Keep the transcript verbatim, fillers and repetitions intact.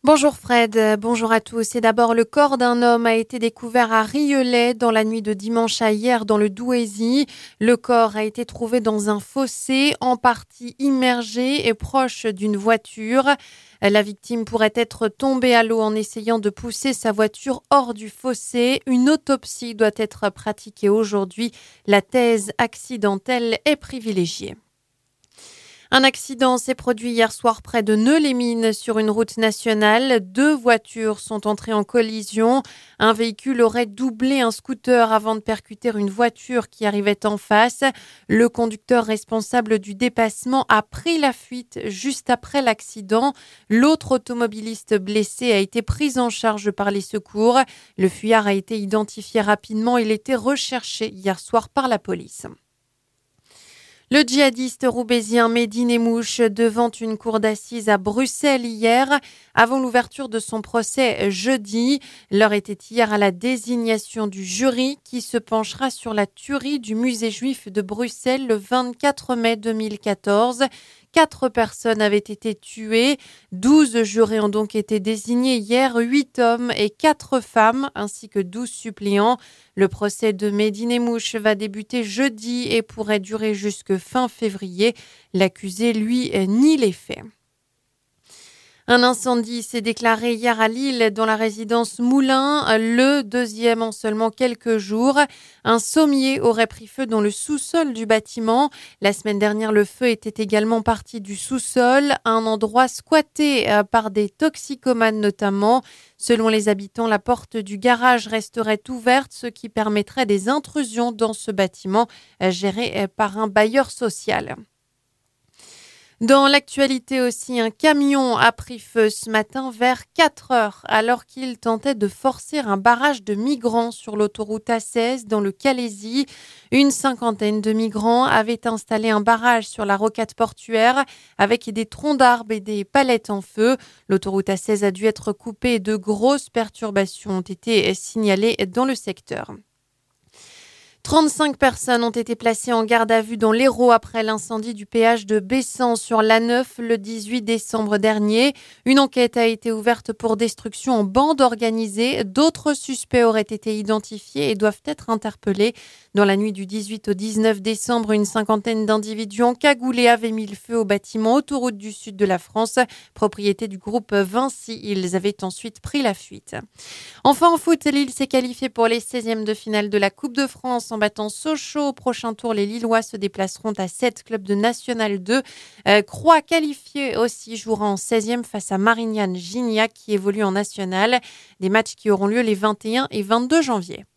Bonjour Fred, euh, bonjour à tous. Et d'abord, le corps d'un homme a été découvert à Rieulay dans la nuit de dimanche à hier dans le Douaisis. Le corps a été trouvé dans un fossé, en partie immergé et proche d'une voiture. La victime pourrait être tombée à l'eau en essayant de pousser sa voiture hors du fossé. Une autopsie doit être pratiquée aujourd'hui. La thèse accidentelle est privilégiée. Un accident s'est produit hier soir près de Neux-les-Mines sur une route nationale. Deux voitures sont entrées en collision. Un véhicule aurait doublé un scooter avant de percuter une voiture qui arrivait en face. Le conducteur responsable du dépassement a pris la fuite juste après l'accident. L'autre automobiliste blessé a été pris en charge par les secours. Le fuyard a été identifié rapidement. Il était recherché hier soir par la police. Le djihadiste roubaisien Mehdi Nemmouche devant une cour d'assises à Bruxelles hier, avant l'ouverture de son procès jeudi. L'heure était hier à la désignation du jury qui se penchera sur la tuerie du musée juif de Bruxelles le vingt-quatre mai deux mille quatorze. Quatre personnes avaient été tuées, douze jurés ont donc été désignés hier, huit hommes et quatre femmes, ainsi que douze suppléants. Le procès de Mehdi Nemmouche va débuter jeudi et pourrait durer jusque fin février. L'accusé, lui, nie les faits. Un incendie s'est déclaré hier à Lille dans la résidence Moulin, le deuxième en seulement quelques jours. Un sommier aurait pris feu dans le sous-sol du bâtiment. La semaine dernière, le feu était également parti du sous-sol, un endroit squatté par des toxicomanes notamment. Selon les habitants, la porte du garage resterait ouverte, ce qui permettrait des intrusions dans ce bâtiment géré par un bailleur social. Dans l'actualité aussi, un camion a pris feu ce matin vers quatre heures alors qu'il tentait de forcer un barrage de migrants sur l'autoroute A seize dans le Calaisis. Une cinquantaine de migrants avaient installé un barrage sur la rocade portuaire avec des troncs d'arbres et des palettes en feu. L'autoroute A seize a dû être coupée et de grosses perturbations ont été signalées dans le secteur. trente-cinq personnes ont été placées en garde à vue dans l'Hérault après l'incendie du péage de Bessan sur l'A neuf le dix-huit décembre dernier. Une enquête a été ouverte pour destruction en bande organisée. D'autres suspects auraient été identifiés et doivent être interpellés. Dans la nuit du dix-huit au dix-neuf décembre, une cinquantaine d'individus encagoulés avaient mis le feu au bâtiment autoroute du sud de la France, propriété du groupe Vinci. Ils avaient ensuite pris la fuite. Enfin en foot, Lille s'est qualifiée pour les seizièmes de finale de la Coupe de France en battant Sochaux. Au prochain tour, les Lillois se déplaceront à sept clubs de National deux. Euh, Croix qualifié aussi jouera en seizième face à Marignane Gignac qui évolue en National. Des matchs qui auront lieu les vingt et un et vingt-deux janvier.